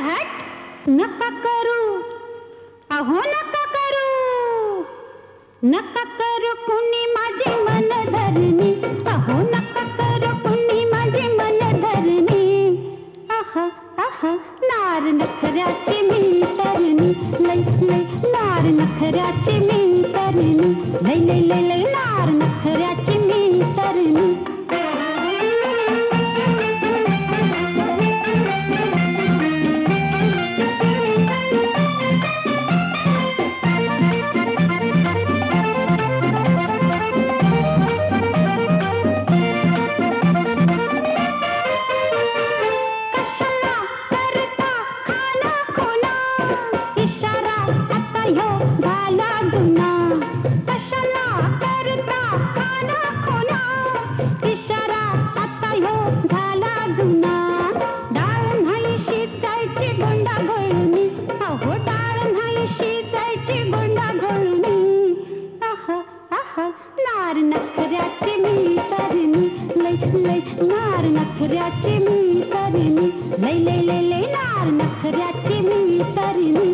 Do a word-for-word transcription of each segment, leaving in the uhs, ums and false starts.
हट नका करू, अहो नका करू, नका करू कुणी माझी मन धरणी, अहो नका करू कुणी माझी मन धरणी. आहा आहा नार नखऱ्याची मी तरणी, लय लय नार नखऱ्याची मी तरणी, लय लय लय लय नार नखऱ्याची मी तरणी. नार नखऱ्याची मी तरणी, लय लय नार नखऱ्याची मी तरणी, लय लय लय लय नार नखऱ्याची मी तरणी.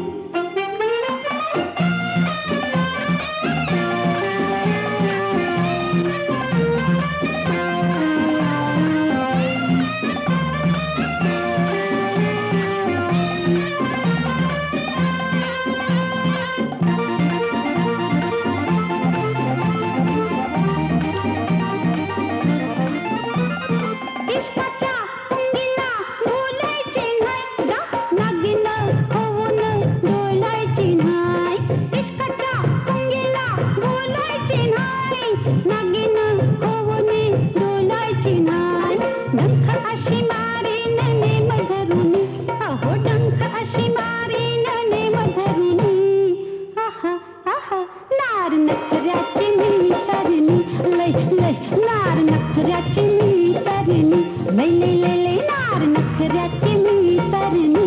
अशी मारीन नेम धरुनी, अहो डंख अशी मारीन नेम धरुनी. आहा आहा नार नखऱ्याची मी तरणी, लय लय नार नखऱ्याची मी तरणी, लय लय लय लय नार नखऱ्याची मी तरणी.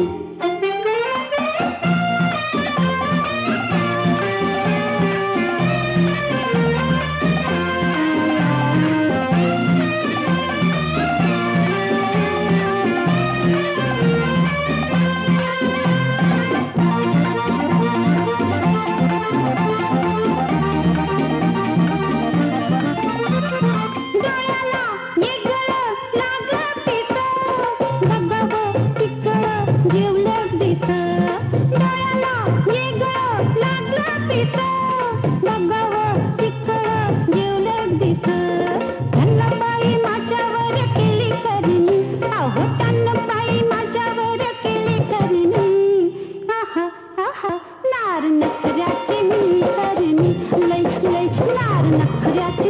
नार नखऱ्याची मी तरणी, लय लय नार नखऱ्याची